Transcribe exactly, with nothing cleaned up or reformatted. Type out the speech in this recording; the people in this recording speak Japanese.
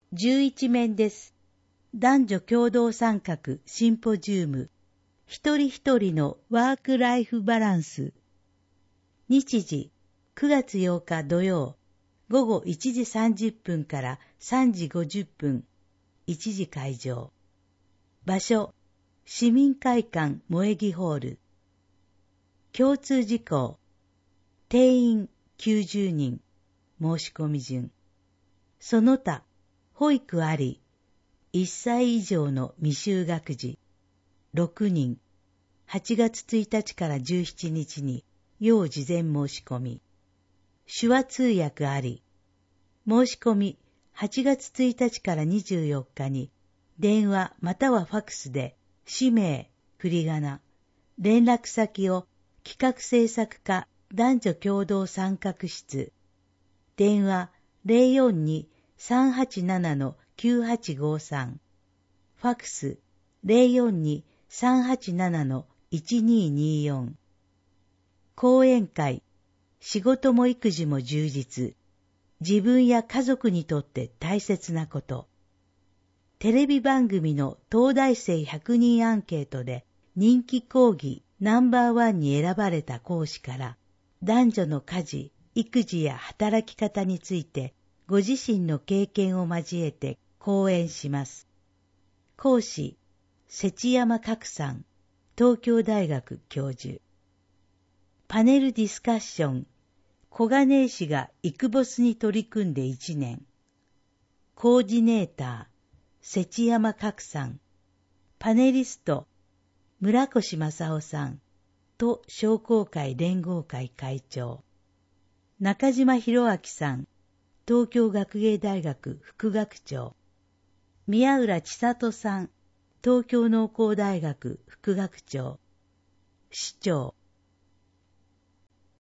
じゅういち面です。男女共同参画シンポジウム。一人一人のワークライフバランス。日時、くがつようか土曜、午後いちじさんじゅっぷんからさんじごじゅっぷん、いちじ会場。場所、市民会館萌木ホール。共通事項、定員きゅうじゅうにん、申し込み順。その他、保育あり、いっさい以上の未就学児、ろくにん、はちがつついたちからじゅうしちにちに要事前申し込み。手話通訳あり。申し込みはちがつついたちからにじゅうよっかに電話またはファクスで氏名、振り仮名、連絡先を企画制作課男女共同参画室、電話 ゼロよんに さんはちなな きゅうはちごさん、ファクス ゼロよんに さんはちなな いちにによん。講演会、仕事も育児も充実、自分や家族にとって大切なこと。テレビ番組の東大生ひゃくにんアンケートで人気講義ナンバーワンに選ばれた講師から男女の家事、育児や働き方についてご自身の経験を交えて講演します。講師、瀬山角さん、東京大学教授。パネルディスカッション、小金井市がイクボスに取り組んでいちねん。コーディネーター、瀬山角さん。パネリスト、村越正夫さんと商工会連合会会長。中島博明さん、東京学芸大学副学長。宮浦千里さん、東京農工大学副学長。市長、